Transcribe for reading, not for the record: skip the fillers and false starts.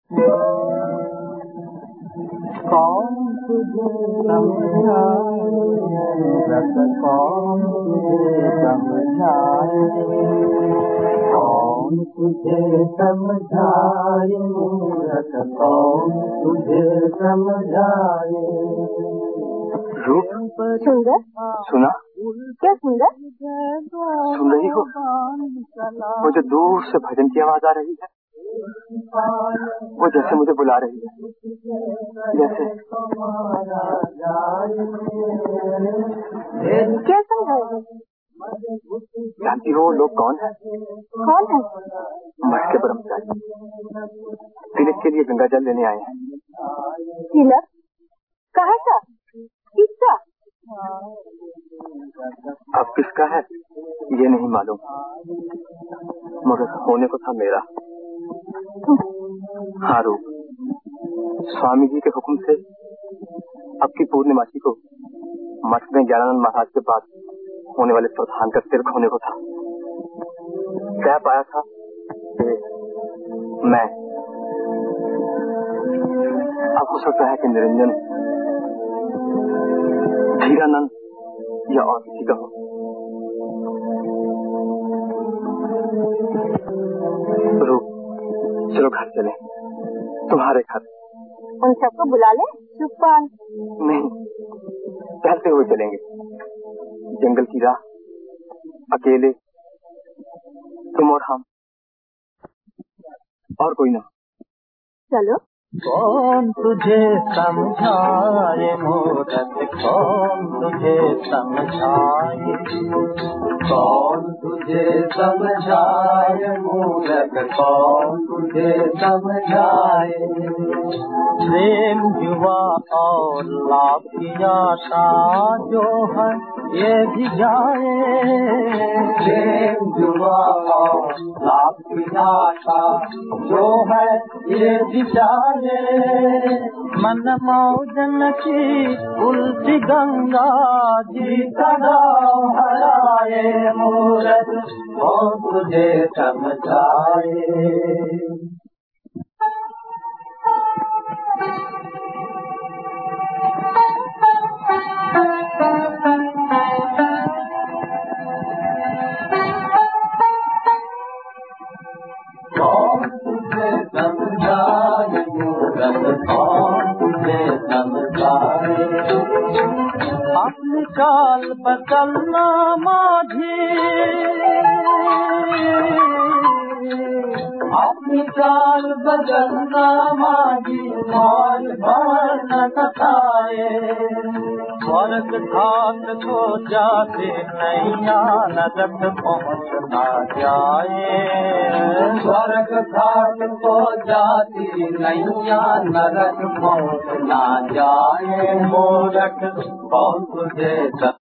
कौन तुझे समझाए, कौन तुझे समझाए, कौन तुझे समझाए मूरत, कौन तुझे समझाए। रूप सुंदर, सुना? क्या सुंदर? सुन रही हो? मुझे दूर से भजन की आवाज आ रही है, वो जैसे मुझे बुला रही है, जैसे। क्या समझाओगे? जानती हो लोग कौन है? कौन है? मठ के ब्रह्मचारी तिलक के लिए गंगा जल लेने आए हैं। तिलक? कहाँ का? किसका? अब किसका है ये नहीं मालूम, मगर होने को था मेरा। हाँ रूप, स्वामी जी के हुक्म से अब की पूर्णिमासी को मठ में ज्ञानानंद महाराज के पास होने वाले प्रधान का तिलक होने को था। क्या पाया था कि मैं, अब हो सकता है कि निरंजन, धीरानंद या और किसी का हो। रूप, चलो घर चले, तुम्हारे घर। उन सबको बुला ले। चुप्पान नहीं, टहलते हुए चलेंगे, जंगल की राह, अकेले, तुम और हम, और कोई ना। चलो। कौन तुझे समझाए मूरत, कौन तुझे समझाए, कौन तुझे समझाए मूरत, कौन तुझे समझाए। प्रेम युवा और लाभ की आशा जो है ये भी जाए, प्रेम युवा और लाभ की आशा जो है ये भी जाए। मन मौजन की उल्टी गंगा जी का नाम हराए मूरत, कौन तुझे समझाए। कौन तुझे समझाए मूरत, कौन तुझे समझाए। अपनी चाल बदलना माझी, अपनी चाल बदलना माझी, मौज भर न सताए। स्वर्ग घाट को जाते नैया नरक पहुँच न जाए, स्वर्ग घाट को जाती नैया नरक पहुँच न जाए। मूरख कौन तुझे